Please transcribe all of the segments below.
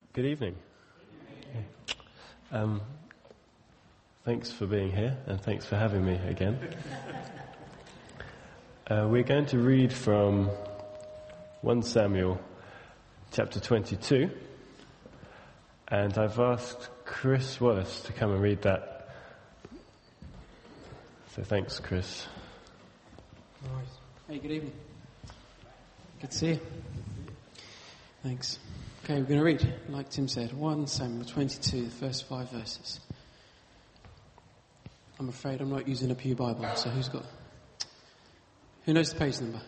Good evening. Thanks for being here and thanks for having me again. We're going to read from 1 Samuel chapter 22, and I've asked Chris Wallace to come and read that. So thanks, Chris. All right. Hey, good evening. Good to see you. Thanks. Okay, we're going to read, like Tim said, 1 Samuel 22, the first 5 verses. I'm afraid I'm not using a Pew Bible, so who knows the page number?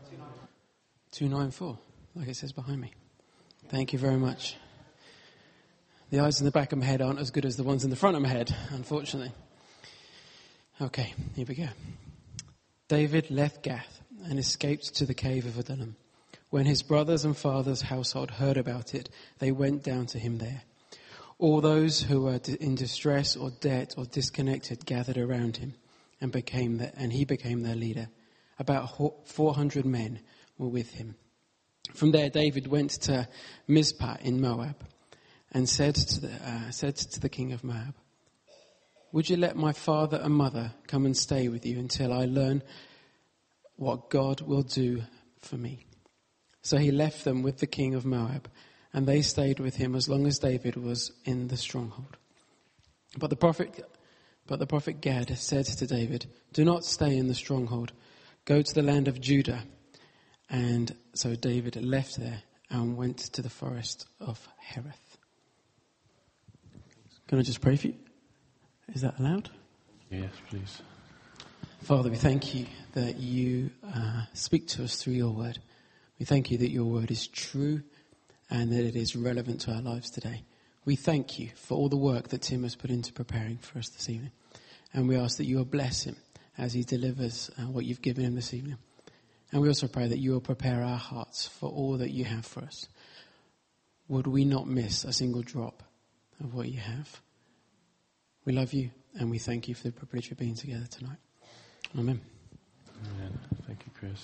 294, like it says behind me. Thank you very much. The eyes in the back of my head aren't as good as the ones in the front of my head, unfortunately. Okay, here we go. David left Gath and escaped to the cave of Adullam. When his brothers and father's household heard about it, they went down to him there. All those who were in distress or debt or disconnected gathered around him, and he became their leader. About 400 men were with him. From there, David went to Mizpah in Moab and said to the king of Moab, "Would you let my father and mother come and stay with you until I learn what God will do for me?" So he left them with the king of Moab, and they stayed with him as long as David was in the stronghold. But the prophet Gad said to David, "Do not stay in the stronghold. Go to the land of Judah." And so David left there and went to the forest of Hereth. Can I just pray for you? Is that allowed? Yes, please. Father, we thank you that you speak to us through your word. We thank you that your word is true and that it is relevant to our lives today. We thank you for all the work that Tim has put into preparing for us this evening. And we ask that you will bless him as he delivers what you've given him this evening. And we also pray that you will prepare our hearts for all that you have for us. Would we not miss a single drop of what you have? We love you and we thank you for the privilege of being together tonight. Amen. Amen. Thank you, Chris.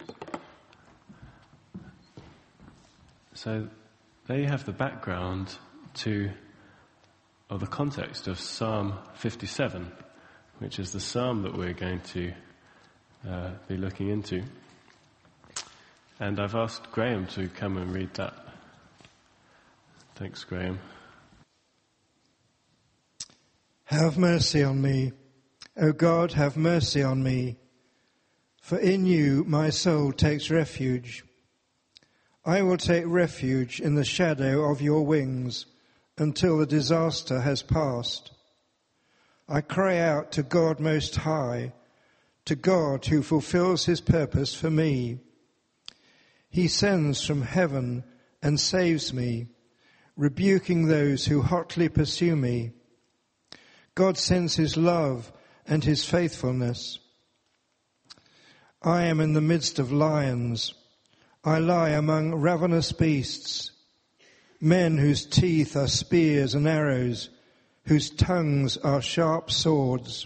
So there you have the background or the context of Psalm 57, which is the psalm that we're going to be looking into. And I've asked Graham to come and read that. Thanks, Graham. Have mercy on me, O God, have mercy on me, for in you my soul takes refuge. I will take refuge in the shadow of your wings until the disaster has passed. I cry out to God Most High, to God who fulfills his purpose for me. He sends from heaven and saves me, rebuking those who hotly pursue me. God sends his love and his faithfulness. I am in the midst of lions. I lie among ravenous beasts, men whose teeth are spears and arrows, whose tongues are sharp swords.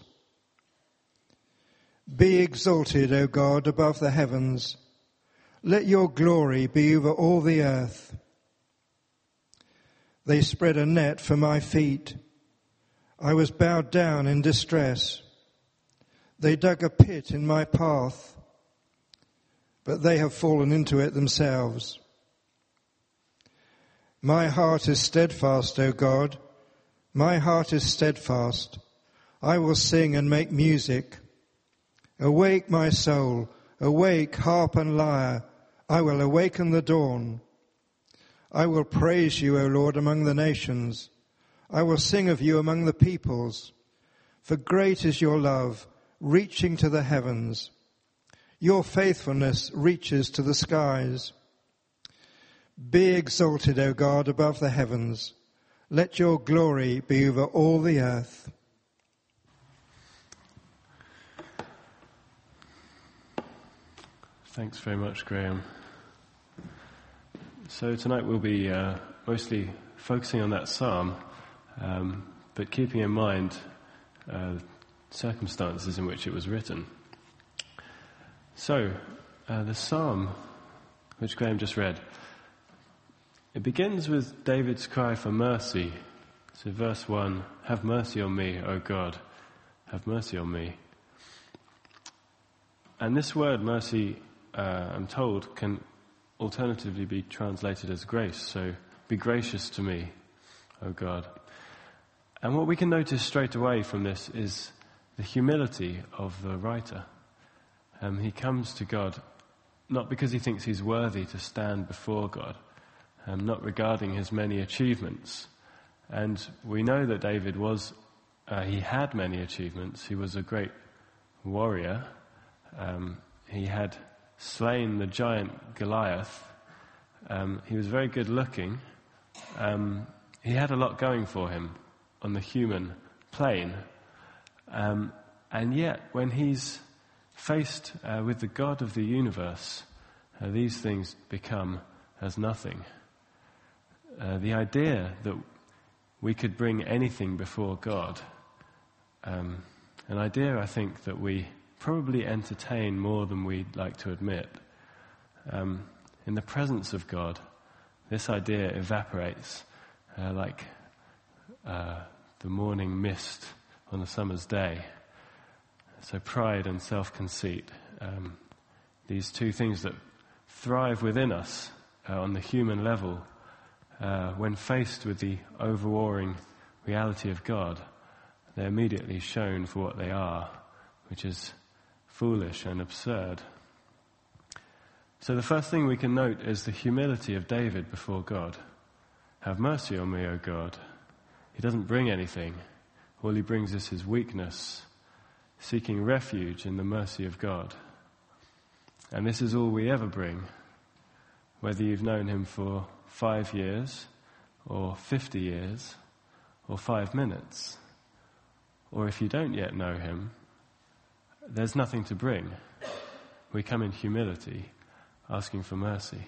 Be exalted, O God, above the heavens. Let your glory be over all the earth. They spread a net for my feet. I was bowed down in distress. They dug a pit in my path, but they have fallen into it themselves. My heart is steadfast, O God. My heart is steadfast. I will sing and make music. Awake, my soul. Awake, harp and lyre. I will awaken the dawn. I will praise you, O Lord, among the nations. I will sing of you among the peoples. For great is your love, reaching to the heavens. Your faithfulness reaches to the skies. Be exalted, O God, above the heavens. Let your glory be over all the earth. Thanks very much, Graham. So tonight we'll be mostly focusing on that psalm, but keeping in mind circumstances in which it was written. So, the psalm which Graham just read It begins with David's cry for mercy. So verse 1, "Have mercy on me, O God, have mercy on me." And this word mercy, I'm told, can alternatively be translated as grace. So be gracious to me, O God. And what we can notice straight away from this is the humility of the writer. He comes to God not because he thinks he's worthy to stand before God, not regarding his many achievements. And we know that David he had many achievements. He was a great warrior. He had slain the giant Goliath. He was very good looking. He had a lot going for him on the human plane. And yet, when he's faced with the God of the universe, these things become as nothing. The idea that we could bring anything before God, an idea I think that we probably entertain more than we'd like to admit. In the presence of God, this idea evaporates like the morning mist on a summer's day. So pride and self-conceit, these two things that thrive within us on the human level, when faced with the overwhelming reality of God, they're immediately shown for what they are, which is foolish and absurd. So the first thing we can note is the humility of David before God. Have mercy on me, O God. He doesn't bring anything. All he brings is his weakness, seeking refuge in the mercy of God. And this is all we ever bring, whether you've known him for 5 years or 50 years or 5 minutes, or if you don't yet know him, there's nothing to bring. We come in humility, asking for mercy.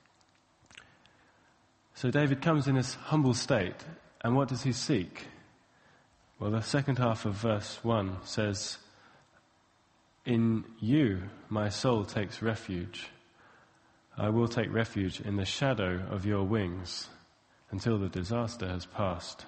So David comes in this humble state, and what does he seek? Well, the second half of verse 1 says, "In you my soul takes refuge. I will take refuge in the shadow of your wings until the disaster has passed."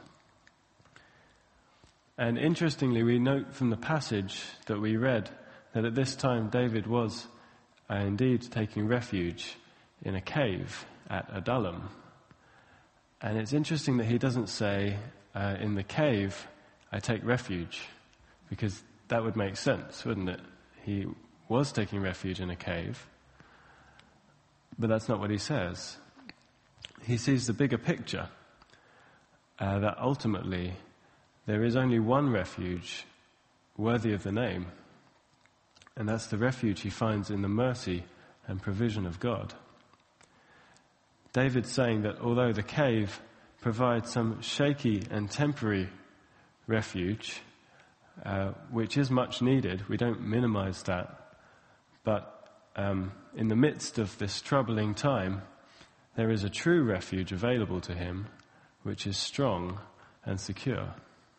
And interestingly, we note from the passage that we read that at this time David was indeed taking refuge in a cave at Adullam. And it's interesting that he doesn't say, in the cave, I take refuge, because that would make sense, wouldn't it? He was taking refuge in a cave, but that's not what he says. He sees the bigger picture, that ultimately there is only one refuge worthy of the name, and that's the refuge he finds in the mercy and provision of God. David's saying that although the cave provides some shaky and temporary refuge, which is much needed, we don't minimize that, but in the midst of this troubling time, there is a true refuge available to him, which is strong and secure.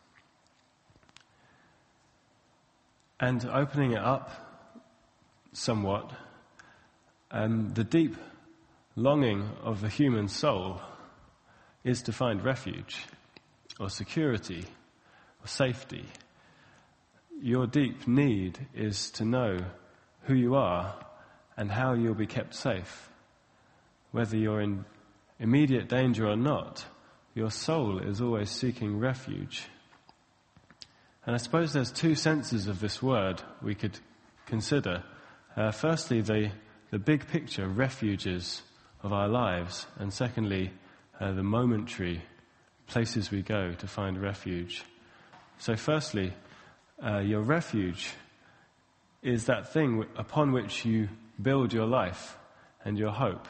And opening it up somewhat, the deep longing of the human soul is to find refuge or security or safety. Your deep need is to know who you are and how you'll be kept safe. Whether you're in immediate danger or not, your soul is always seeking refuge. And I suppose there's two senses of this word we could consider. Firstly, the big picture refuges of our lives, and secondly, the momentary places we go to find refuge. So firstly, your refuge is that thing upon which you build your life and your hope.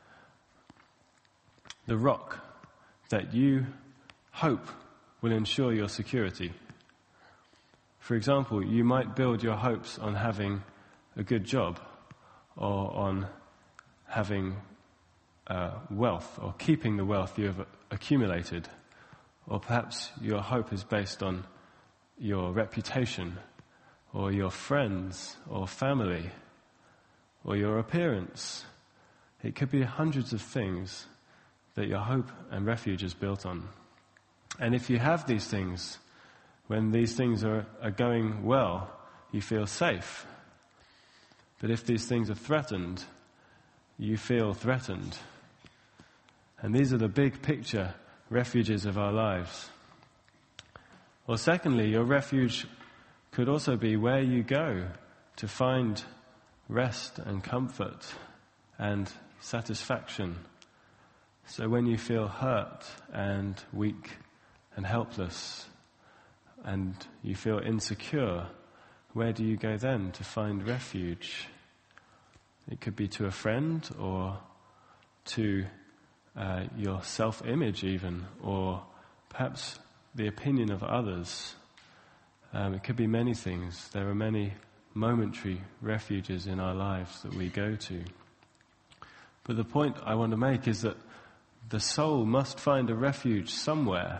The rock that you hope will ensure your security. For example, you might build your hopes on having a good job, or on having wealth, or keeping the wealth you have accumulated. Or perhaps your hope is based on your reputation, or your friends, or family, or your appearance. It could be hundreds of things, that your hope and refuge is built on. And if you have these things, when these things are going well, you feel safe. But if these things are threatened, you feel threatened. And these are the big picture refuges of our lives. Or secondly, your refuge could also be where you go to find rest and comfort and satisfaction. So when you feel hurt and weak and helpless and you feel insecure, where do you go then to find refuge? It could be to a friend or to your self-image even, or perhaps the opinion of others. It could be many things. There are many momentary refuges in our lives that we go to. But the point I want to make is that the soul must find a refuge somewhere.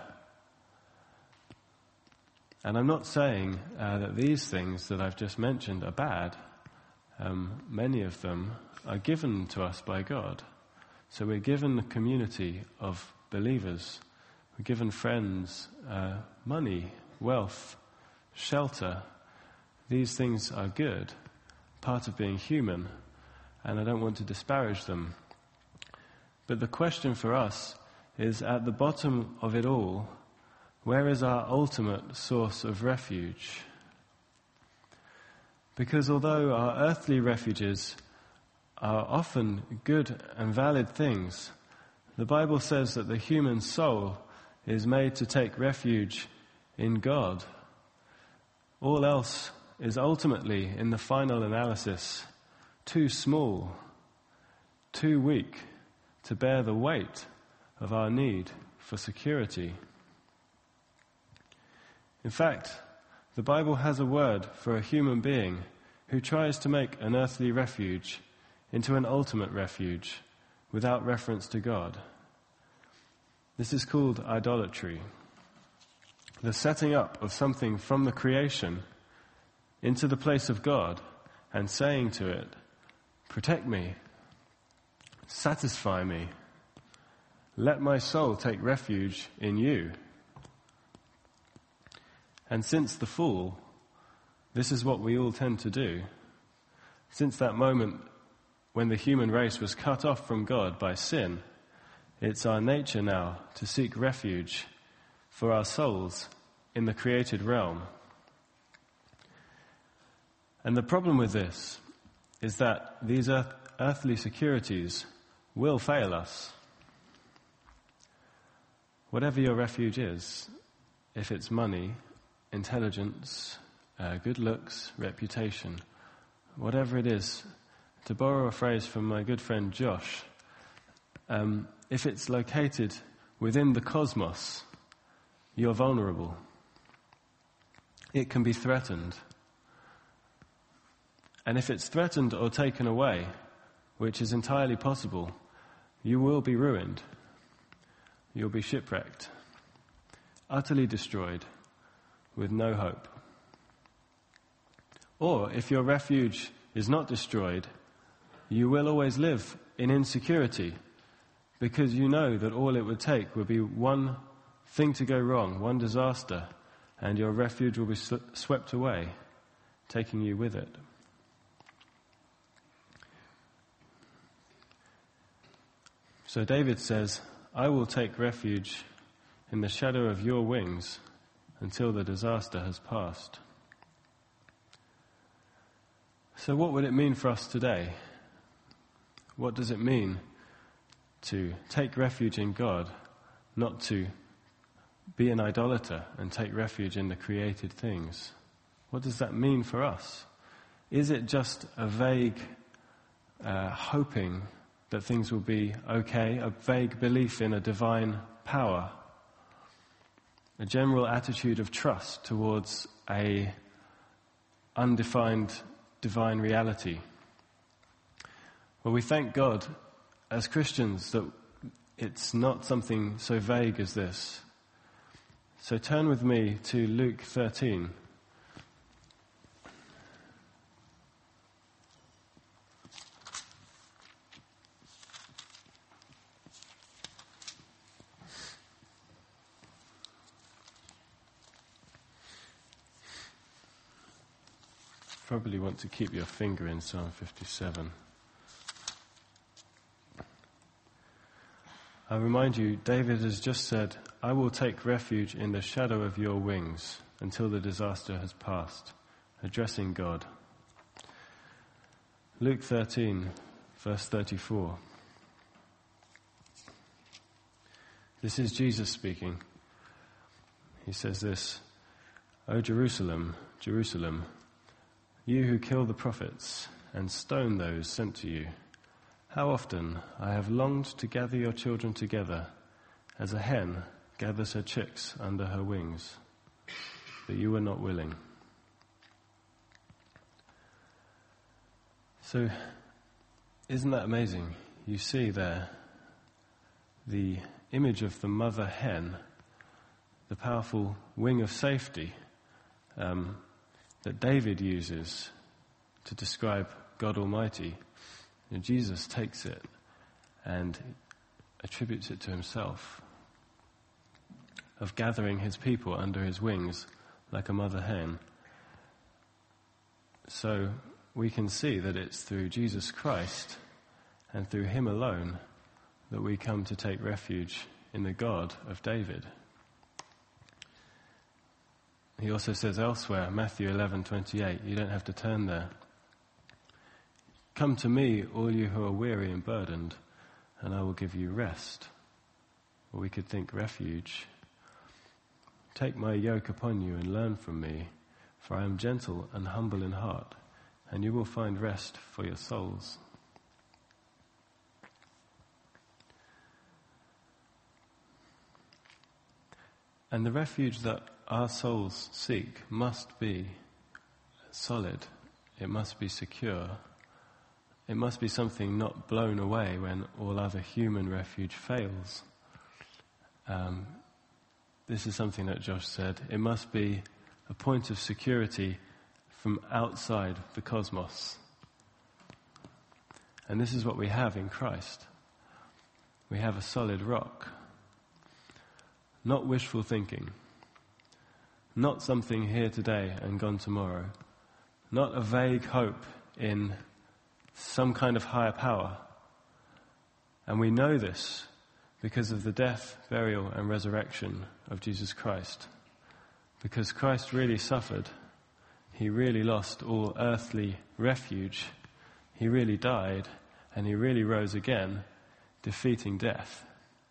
And I'm not saying that these things that I've just mentioned are bad. Many of them are given to us by God. So we're given a community of believers. We're given friends, money, wealth, shelter. These things are good, part of being human, and I don't want to disparage them. But the question for us is, at the bottom of it all, where is our ultimate source of refuge? Because although our earthly refuges are often good and valid things, the Bible says that the human soul is made to take refuge in God. All else is ultimately, in the final analysis, too small, too weak to bear the weight of our need for security. In fact, the Bible has a word for a human being who tries to make an earthly refuge into an ultimate refuge without reference to God. This is called idolatry. The setting up of something from the creation into the place of God and saying to it, "Protect me, satisfy me, let my soul take refuge in you." And since the fall, this is what we all tend to do. Since that moment when the human race was cut off from God by sin, it's our nature now to seek refuge for our souls in the created realm. And the problem with this is that these earthly securities will fail us. Whatever your refuge is, if it's money, intelligence, good looks, reputation, whatever it is, to borrow a phrase from my good friend Josh, if it's located within the cosmos, you're vulnerable. It can be threatened. And if it's threatened or taken away, which is entirely possible, you will be ruined. You'll be shipwrecked, utterly destroyed, with no hope. Or if your refuge is not destroyed, you will always live in insecurity, because you know that all it would take would be one thing to go wrong, one disaster, and your refuge will be swept away, taking you with it. So David says, "I will take refuge in the shadow of your wings until the disaster has passed." So what would it mean for us today? What does it mean to take refuge in God, not to be an idolater and take refuge in the created things? What does that mean for us? Is it just a vague hoping that things will be okay, a vague belief in a divine power, a general attitude of trust towards a undefined divine reality? Well, we thank God as Christians that it's not something so vague as this. So turn with me to Luke 13. probably want to keep your finger in Psalm 57. I remind you, David has just said, I will take refuge in the shadow of your wings until the disaster has passed, addressing God. Luke 13, verse 34. This is Jesus speaking. He says this, O Jerusalem, Jerusalem, you who kill the prophets and stone those sent to you, how often I have longed to gather your children together as a hen gathers her chicks under her wings, but you were not willing. So, isn't that amazing? You see there the image of the mother hen, the powerful wing of safety that David uses to describe God Almighty. And Jesus takes it and attributes it to himself, of gathering his people under his wings like a mother hen. So we can see that it's through Jesus Christ and through him alone that we come to take refuge in the God of David. He also says elsewhere, Matthew 11:28, you don't have to turn there. Come to me, all you who are weary and burdened, and I will give you rest. Or we could think refuge. Take my yoke upon you and learn from me, for I am gentle and humble in heart, and you will find rest for your souls. And the refuge that our souls seek must be solid. It must be secure. It must be something not blown away when all other human refuge fails. This is something that Josh said. It must be a point of security from outside the cosmos. And this is what we have in Christ. We have a solid rock. Not wishful thinking. Not something here today and gone tomorrow. Not a vague hope in some kind of higher power. And we know this because of the death, burial, and resurrection of Jesus Christ. Because Christ really suffered. He really lost all earthly refuge. He really died, and he really rose again, defeating death.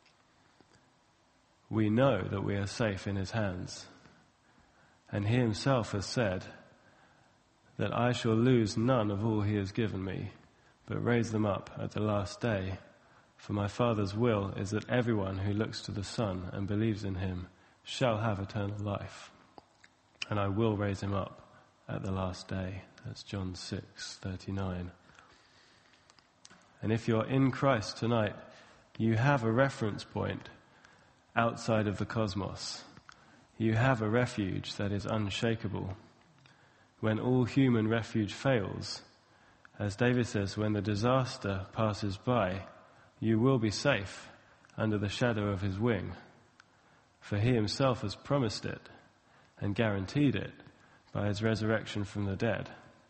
We know that we are safe in his hands. And he himself has said that I shall lose none of all he has given me, but raise them up at the last day. For my Father's will is that everyone who looks to the Son and believes in him shall have eternal life. And I will raise him up at the last day. That's John 6:39. And if you're in Christ tonight, you have a reference point outside of the cosmos. You have a refuge that is unshakable. When all human refuge fails, as David says, when the disaster passes by, you will be safe under the shadow of his wing. For he himself has promised it and guaranteed it by his resurrection from the dead.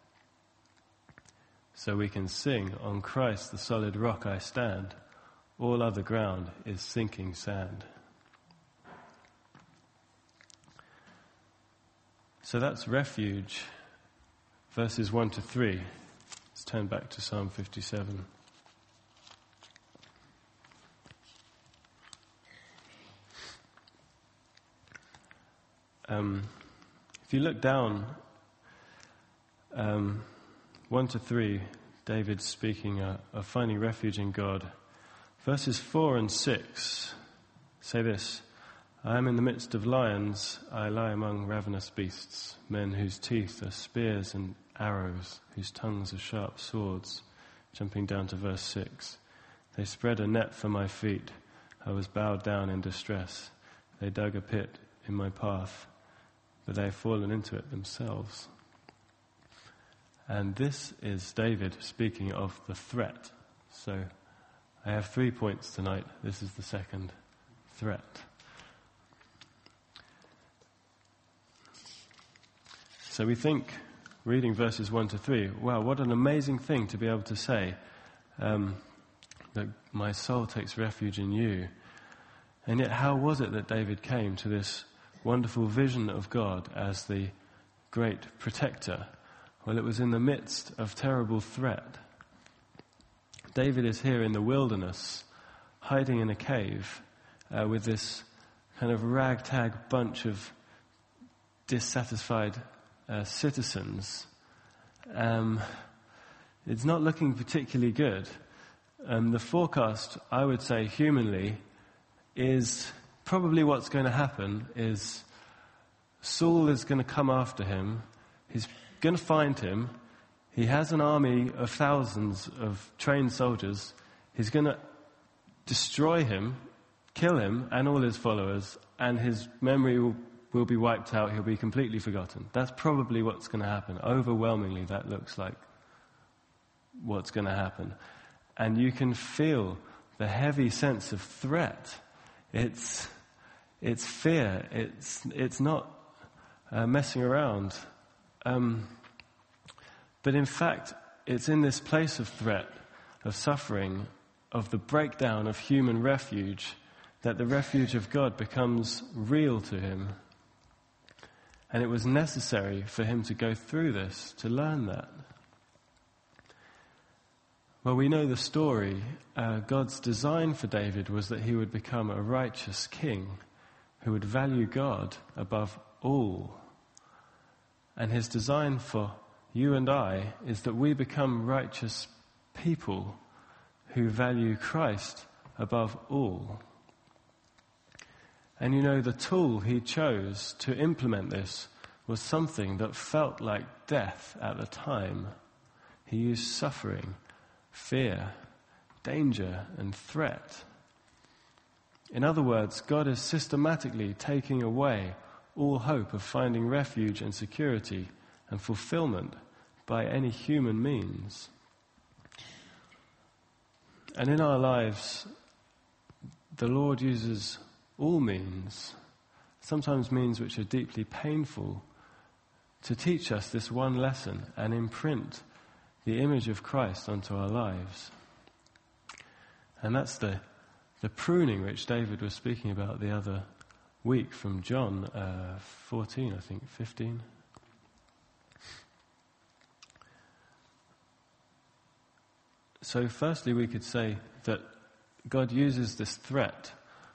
So we can sing, on Christ the solid rock I stand, all other ground is sinking sand. So that's refuge, verses 1 to 3. Let's turn back to Psalm 57. If you look down, 1 to 3, David's speaking of finding refuge in God. Verses 4 and 6 say this, I am in the midst of lions, I lie among ravenous beasts, men whose teeth are spears and arrows, whose tongues are sharp swords. Jumping down to verse 6. They spread a net for my feet, I was bowed down in distress. They dug a pit in my path, but they have fallen into it themselves. And this is David speaking of the threat. So I have 3 points tonight. This is the second threat. So we think reading verses 1 to 3, wow, what an amazing thing to be able to say, that my soul takes refuge in you. And yet how was it that David came to this wonderful vision of God as the great protector? Well, it was in the midst of terrible threat. David is here in the wilderness, hiding in a cave, with this kind of ragtag bunch of dissatisfied citizens. It's not looking particularly good. The forecast, I would say humanly, is probably what's going to happen is Saul is going to come after him. He's going to find him. He has an army of thousands of trained soldiers. He's going to destroy him, kill him and all his followers, and his memory will be wiped out. He'll be completely forgotten. That's probably what's going to happen. Overwhelmingly, that looks like what's going to happen. And you can feel the heavy sense of threat. It's fear. It's not messing around. But in fact, it's in this place of threat, of suffering, of the breakdown of human refuge, that the refuge of God becomes real to him. And it was necessary for him to go through this, to learn that. Well, we know the story. God's design for David was that he would become a righteous king who would value God above all. And his design for you and I is that we become righteous people who value Christ above all. And you know, the tool he chose to implement this was something that felt like death at the time. He used suffering, fear, danger, and threat. In other words, God is systematically taking away all hope of finding refuge and security and fulfillment by any human means. And in our lives, the Lord uses all means, sometimes means which are deeply painful, to teach us this one lesson and imprint the image of Christ onto our lives. And that's the pruning which David was speaking about the other week from John 14, I think, 15. So firstly, we could say that God uses this threat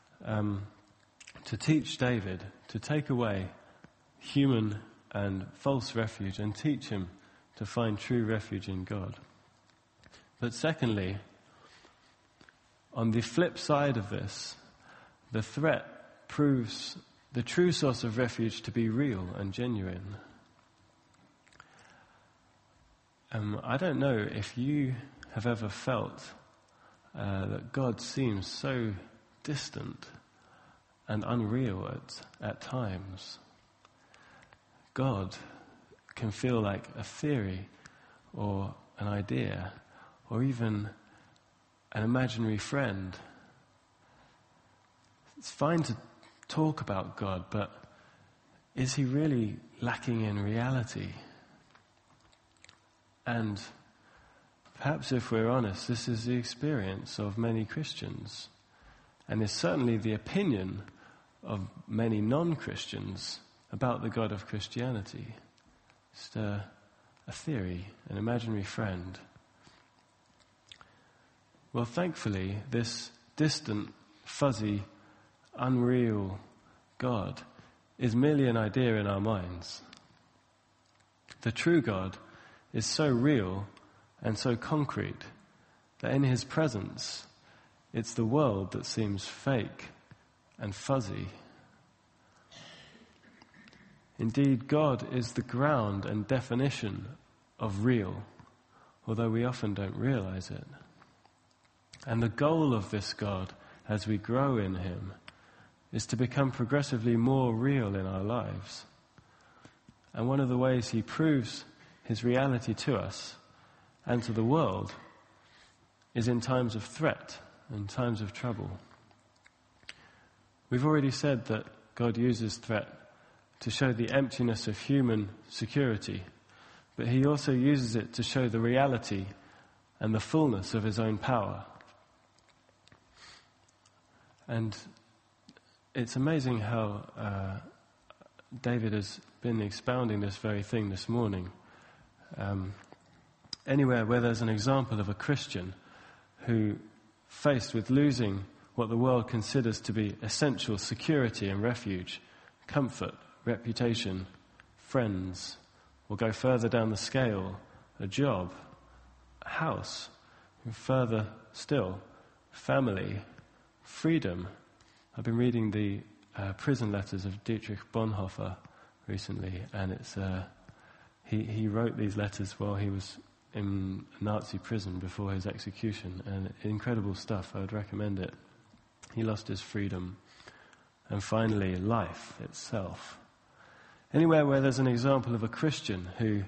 to teach David to take away human and false refuge and teach him to find true refuge in God. But secondly, on the flip side of this, the threat proves the true source of refuge to be real and genuine. I don't know if you have ever felt that God seems so distant and unreal at times. God can feel like a theory or an idea or even an imaginary friend. It's fine to talk about God, but is he really lacking in reality? And perhaps if we're honest, this is the experience of many Christians, and is certainly the opinion of many non-Christians about the God of Christianity. Just a theory, an imaginary friend. Well, thankfully, this distant, fuzzy, unreal God is merely an idea in our minds. The true God is so real and so concrete that in his presence, it's the world that seems fake and fuzzy. Indeed, God is the ground and definition of real, although we often don't realize it. And the goal of this God, as we grow in him, is to become progressively more real in our lives. And one of the ways he proves his reality to us and to the world is in times of threat and times of trouble. We've already said that God uses threat to show the emptiness of human security, but he also uses it to show the reality and the fullness of his own power. And it's amazing how David has been expounding this very thing this morning. Anywhere where there's an example of a Christian who, faced with losing what the world considers to be essential security and refuge, comfort, reputation, friends, or go further down the scale, a job, a house, and further still, family, freedom. I've been reading the prison letters of Dietrich Bonhoeffer recently, and it's he wrote these letters while he was in a Nazi prison before his execution, and incredible stuff. I would recommend it. He lost his freedom. And finally, life itself. Anywhere where there's an example of a Christian who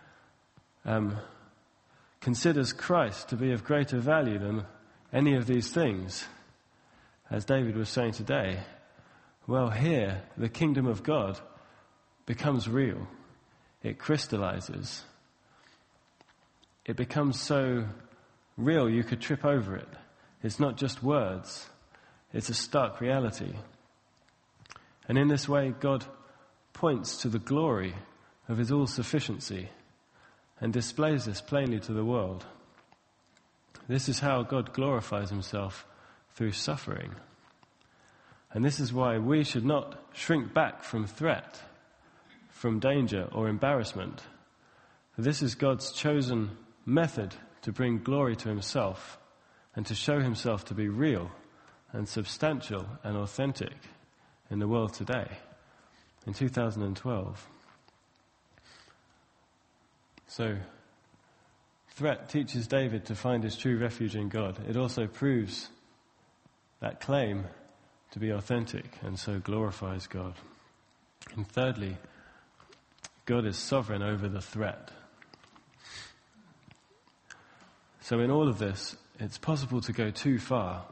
considers Christ to be of greater value than any of these things, as David was saying today, well, here the kingdom of God becomes real. It crystallizes. It becomes so real you could trip over it. It's not just words. It's a stark reality. And in this way, God points to the glory of his all-sufficiency and displays this plainly to the world. This is how God glorifies himself through suffering. And this is why we should not shrink back from threat, from danger or embarrassment. For this is God's chosen method to bring glory to himself and to show himself to be real and substantial and authentic in the world today, in 2012. So, threat teaches David to find his true refuge in God. It also proves that claim to be authentic and so glorifies God. And thirdly, God is sovereign over the threat. So in all of this, it's possible to go too far.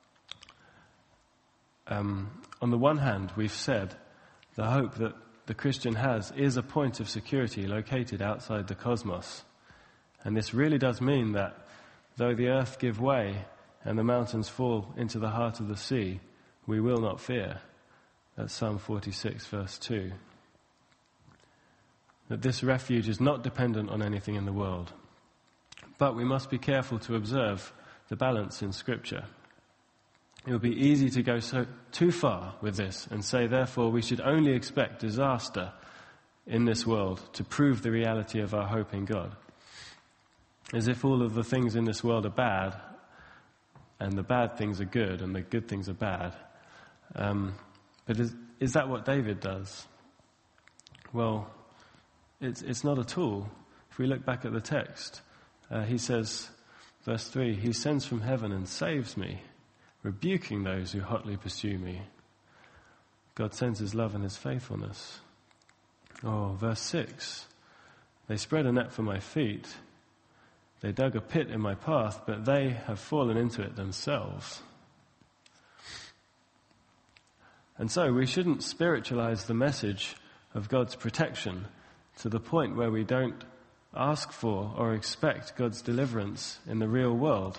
On the one hand, we've said the hope that the Christian has is a point of security located outside the cosmos. And this really does mean that though the earth give way and the mountains fall into the heart of the sea, we will not fear. That's Psalm 46, verse 2. That this refuge is not dependent on anything in the world. But we must be careful to observe the balance in Scripture. It would be easy to go too far with this and say, therefore, we should only expect disaster in this world to prove the reality of our hope in God. As if all of the things in this world are bad, and the bad things are good, and the good things are bad. But is that what David does? Well, it's not at all. If we look back at the text, he says, verse 3, he sends from heaven and saves me, rebuking those who hotly pursue me. God sends his love and his faithfulness. Oh, verse 6, they spread a net for my feet. They dug a pit in my path, but they have fallen into it themselves. And so we shouldn't spiritualize the message of God's protection to the point where we don't ask for or expect God's deliverance in the real world.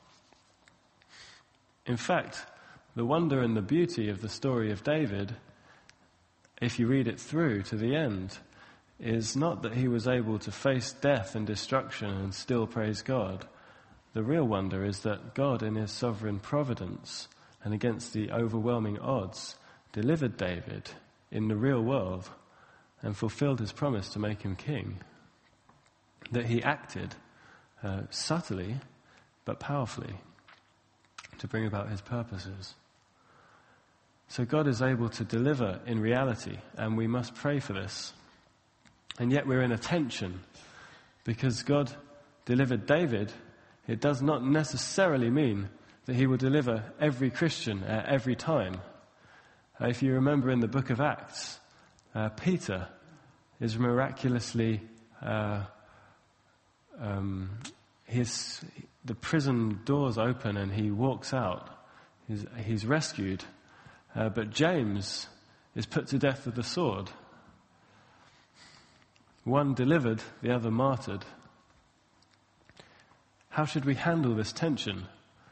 In fact, the wonder and the beauty of the story of David, if you read it through to the end, is not that he was able to face death and destruction and still praise God. The real wonder is that God, in his sovereign providence and against the overwhelming odds, delivered David in the real world and fulfilled his promise to make him king. That he acted subtly but powerfully to bring about his purposes. So God is able to deliver in reality, and we must pray for this. And yet we're in a tension, because God delivered David. It does not necessarily mean that he will deliver every Christian at every time. If you remember in the book of Acts, Peter is miraculously, the prison doors open and he walks out. He's rescued. But James is put to death with the sword. One delivered, the other martyred. How should we handle this tension?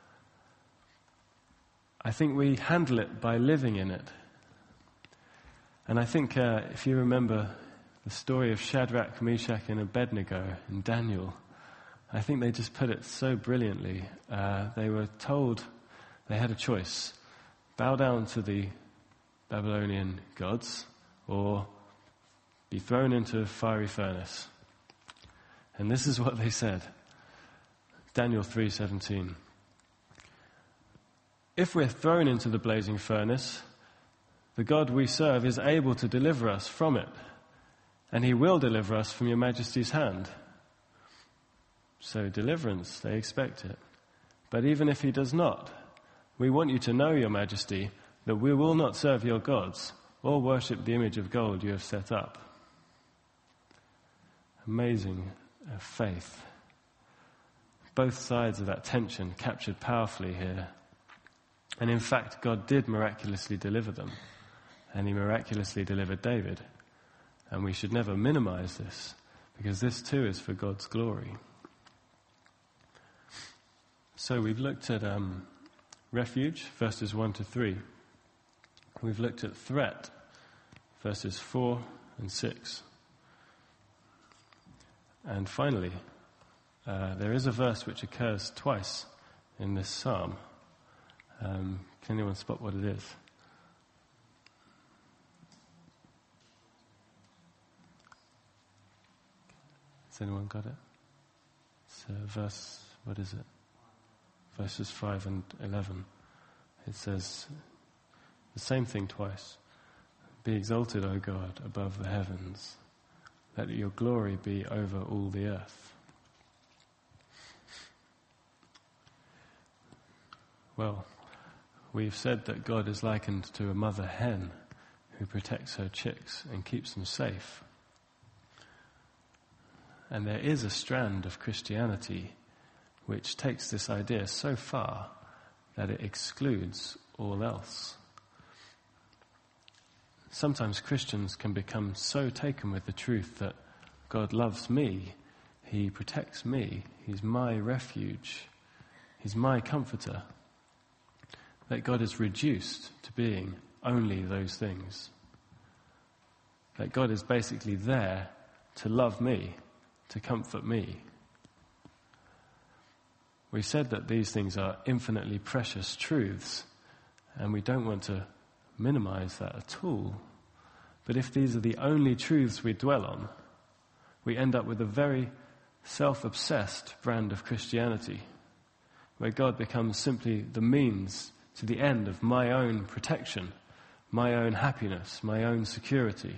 I think we handle it by living in it. And I think if you remember the story of Shadrach, Meshach, and Abednego in Daniel, I think they just put it so brilliantly. They were told they had a choice: bow down to the Babylonian gods or be thrown into a fiery furnace. And this is what they said. Daniel 3:17. If we're thrown into the blazing furnace, the God we serve is able to deliver us from it, and he will deliver us from your majesty's hand. So deliverance, they expect it. But even if he does not, we want you to know, your majesty, that we will not serve your gods or worship the image of gold you have set up. Amazing faith. Both sides of that tension captured powerfully here. And in fact, God did miraculously deliver them. And he miraculously delivered David. And we should never minimize this, because this too is for God's glory. So we've looked at refuge, verses 1 to 3. We've looked at threat, verses 4 and 6. And finally, there is a verse which occurs twice in this psalm. Can anyone spot what it is? Has anyone got it? It's verse, what is it? Verses 5 and 11. It says the same thing twice. Be exalted, O God, above the heavens. Let your glory be over all the earth. Well, we've said that God is likened to a mother hen who protects her chicks and keeps them safe. And there is a strand of Christianity which takes this idea so far that it excludes all else. Sometimes Christians can become so taken with the truth that God loves me, he protects me, he's my refuge, he's my comforter, that God is reduced to being only those things. That God is basically there to love me, to comfort me. We said that these things are infinitely precious truths, and we don't want to minimize that at all. But if these are the only truths we dwell on, we end up with a very self-obsessed brand of Christianity, where God becomes simply the means to the end of my own protection, my own happiness, my own security.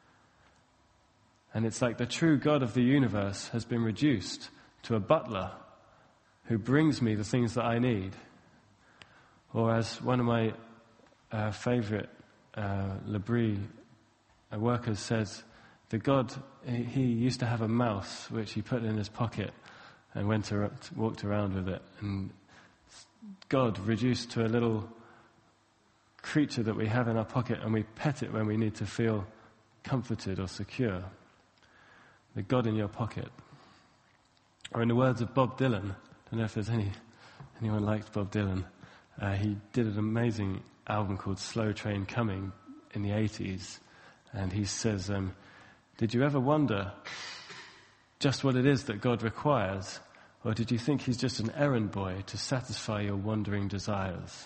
And it's like the true God of the universe has been reduced to a butler who brings me the things that I need. Or as one of my favorite L'Abri workers says, the God, he used to have a mouse which he put in his pocket and walked around with it. And God reduced to a little creature that we have in our pocket, and we pet it when we need to feel comforted or secure. The God in your pocket. Or in the words of Bob Dylan, I don't know if there's anyone liked Bob Dylan. He did an amazing album called Slow Train Coming in the 80s. And he says, did you ever wonder just what it is that God requires? Or did you think he's just an errand boy to satisfy your wandering desires?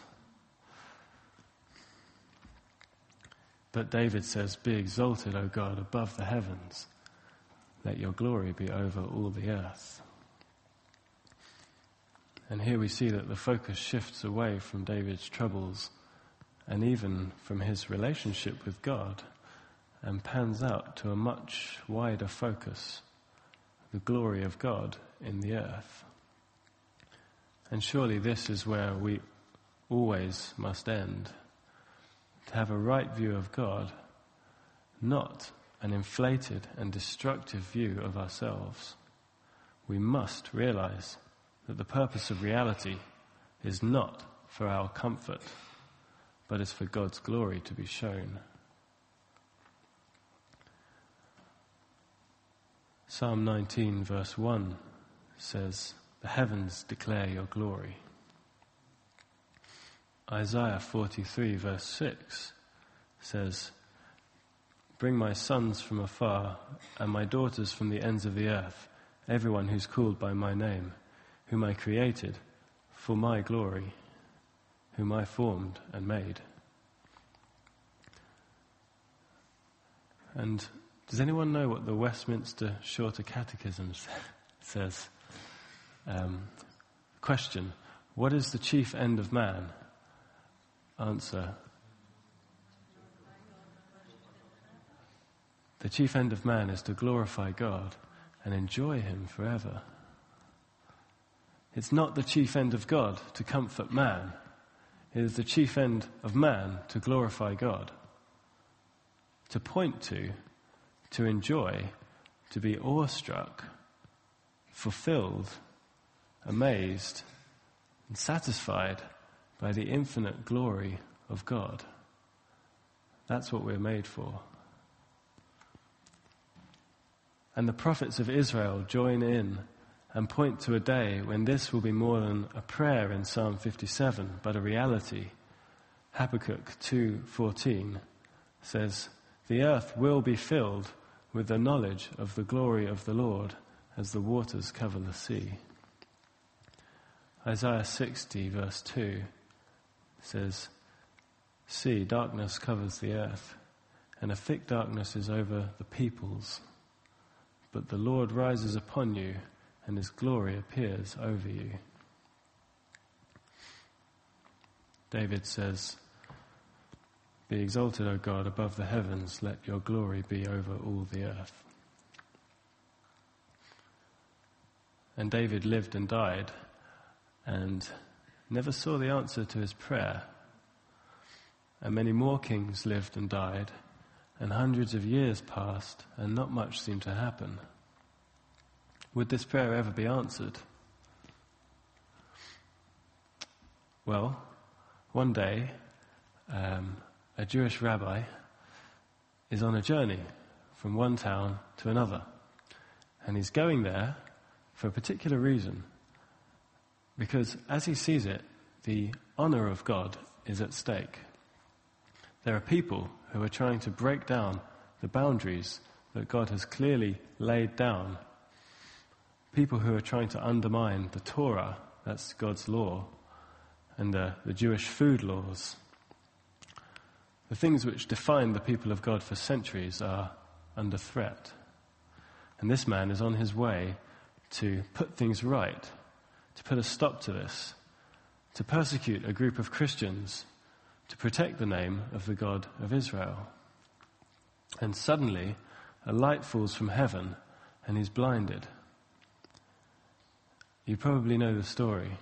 But David says, be exalted, O God, above the heavens. Let your glory be over all the earth. And here we see that the focus shifts away from David's troubles and even from his relationship with God and pans out to a much wider focus, the glory of God in the earth. And surely this is where we always must end. To have a right view of God, not an inflated and destructive view of ourselves. We must realize that the purpose of reality is not for our comfort, but is for God's glory to be shown. Psalm 19 verse 1 says, "The heavens declare your glory." Isaiah 43 verse 6 says, "Bring my sons from afar and my daughters from the ends of the earth, everyone who's called by my name, whom I created for my glory, whom I formed and made." And does anyone know what the Westminster Shorter Catechism says? Question: what is the chief end of man? Answer: the chief end of man is to glorify God and enjoy him forever. It's not the chief end of God to comfort man. It is the chief end of man to glorify God, to point to enjoy, to be awestruck, fulfilled, amazed, and satisfied by the infinite glory of God. That's what we're made for. And the prophets of Israel join in and point to a day when this will be more than a prayer in Psalm 57, but a reality. Habakkuk 2:14 says, "The earth will be filled with the knowledge of the glory of the Lord as the waters cover the sea." Isaiah 60 verse 2 says, "See, darkness covers the earth, and a thick darkness is over the peoples. But the Lord rises upon you, and his glory appears over you." David says, "Be exalted, O God, above the heavens, let your glory be over all the earth." And David lived and died and never saw the answer to his prayer. And many more kings lived and died, and hundreds of years passed, and not much seemed to happen. Would this prayer ever be answered? Well, one day, a Jewish rabbi is on a journey from one town to another, and he's going there for a particular reason, because as he sees it, the honor of God is at stake. There are people who are trying to break down the boundaries that God has clearly laid down. People who are trying to undermine the Torah, that's God's law, and the Jewish food laws. The things which define the people of God for centuries are under threat. And this man is on his way to put things right, to put a stop to this, to persecute a group of Christians, to protect the name of the God of Israel. And suddenly, a light falls from heaven, and he's blinded. You probably know the story.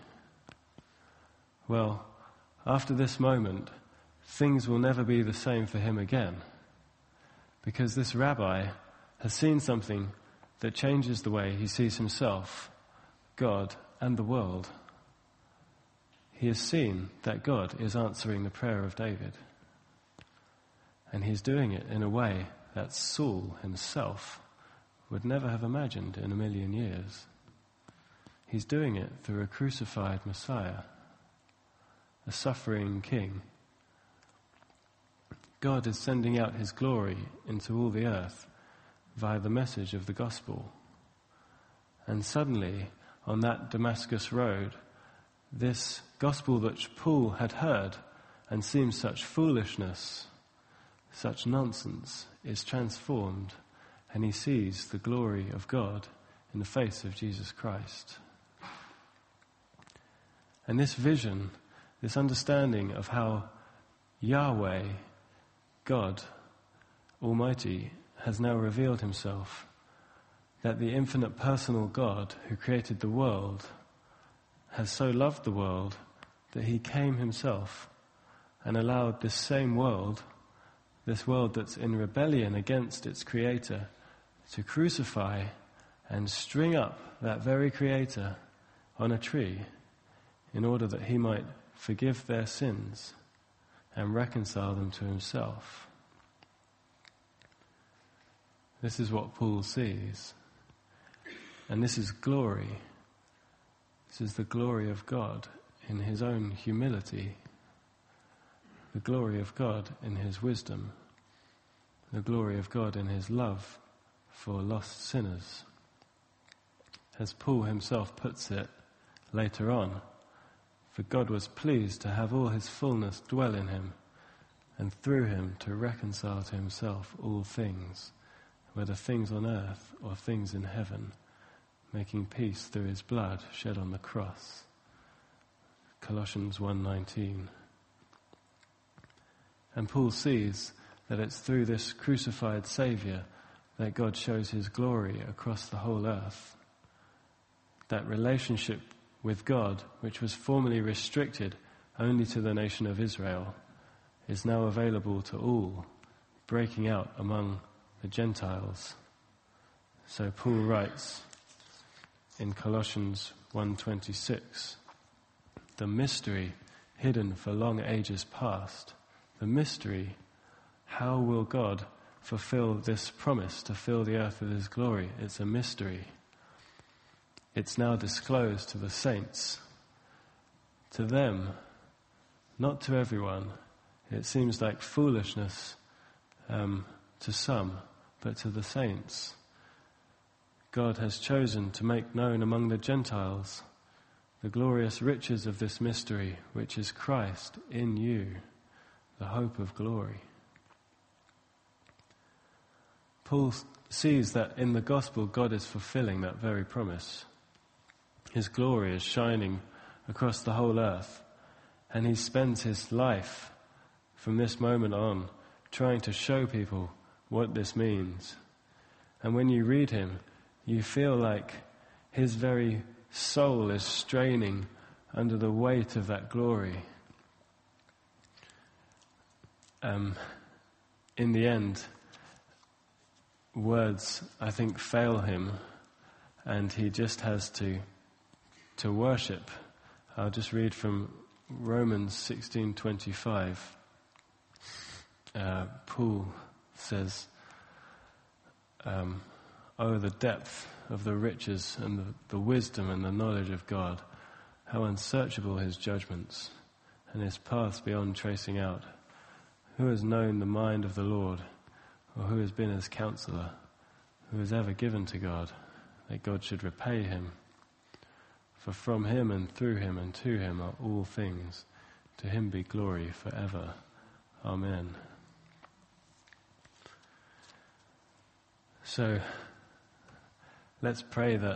Well, after this moment, things will never be the same for him again, because this rabbi has seen something that changes the way he sees himself, God, and the world. He has seen that God is answering the prayer of David, and he's doing it in a way that Saul himself would never have imagined in a million years. He's doing it through a crucified Messiah, a suffering king. God is sending out his glory into all the earth via the message of the gospel. And suddenly, on that Damascus road, this gospel that Paul had heard and seemed such foolishness, such nonsense, is transformed, and he sees the glory of God in the face of Jesus Christ. And this vision, this understanding of how Yahweh, God Almighty, has now revealed himself, that the infinite personal God who created the world has so loved the world that he came himself and allowed this same world, this world that's in rebellion against its creator, to crucify and string up that very creator on a tree in order that he might forgive their sins and reconcile them to himself. This is what Paul sees. And this is glory. This is the glory of God in his own humility, the glory of God in his wisdom, the glory of God in his love for lost sinners. As Paul himself puts it later on, for God was pleased to have all his fullness dwell in him, and through him to reconcile to himself all things, whether things on earth or things in heaven, making peace through his blood shed on the cross. Colossians 1:19. And Paul sees that it's through this crucified Saviour that God shows his glory across the whole earth. That relationship with God, which was formerly restricted only to the nation of Israel, is now available to all, breaking out among the Gentiles. So Paul writes in Colossians 1:26, the mystery hidden for long ages past, the mystery, how will God fulfill this promise to fill the earth with his glory? It's a mystery. It's now disclosed to the saints. To them, not to everyone. It seems like foolishness to some, but to the saints, God has chosen to make known among the Gentiles the glorious riches of this mystery, which is Christ in you, the hope of glory. Paul sees that in the gospel God is fulfilling that very promise. His glory is shining across the whole earth, and he spends his life from this moment on trying to show people what this means. And when you read him, you feel like his very soul is straining under the weight of that glory. In the end, words, I think, fail him, and he just has to worship. I'll just read from Romans 16:25. Paul says, "Oh, the depth of the riches and the wisdom and the knowledge of God, how unsearchable his judgments and his paths beyond tracing out. Who has known the mind of the Lord, or who has been his counselor? Who has ever given to God, that God should repay him? For from him and through him and to him are all things. To him be glory forever. Amen." So, let's pray that,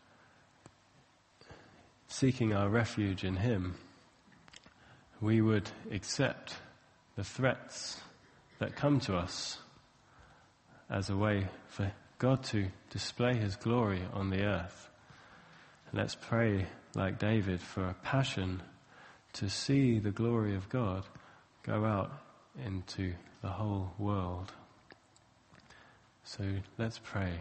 seeking our refuge in him, we would accept the threats that come to us as a way for God to display his glory on the earth. And let's pray, like David, for a passion to see the glory of God go out into the whole world. So let's pray.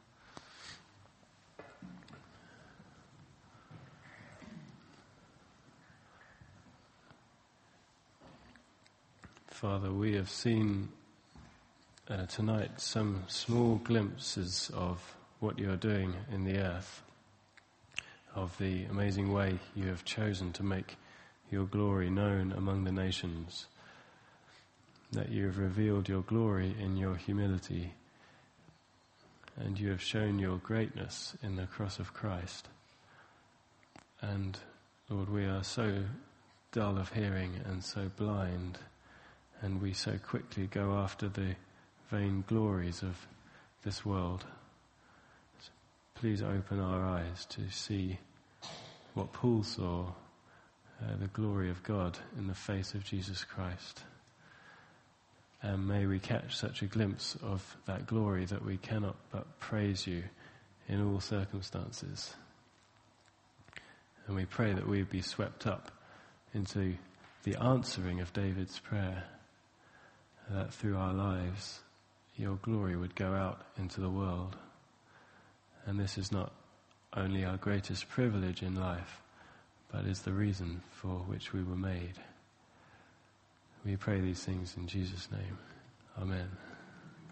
Father, we have seen tonight some small glimpses of what you are doing in the earth, of the amazing way you have chosen to make your glory known among the nations, that you have revealed your glory in your humility, and you have shown your greatness in the cross of Christ. And Lord, we are so dull of hearing and so blind, and we so quickly go after the vain glories of this world. So please open our eyes to see what Paul saw, the glory of God in the face of Jesus Christ. And may we catch such a glimpse of that glory that we cannot but praise you in all circumstances. And we pray that we be swept up into the answering of David's prayer, that through our lives your glory would go out into the world. And this is not only our greatest privilege in life, but is the reason for which we were made. We pray these things in Jesus' name. Amen.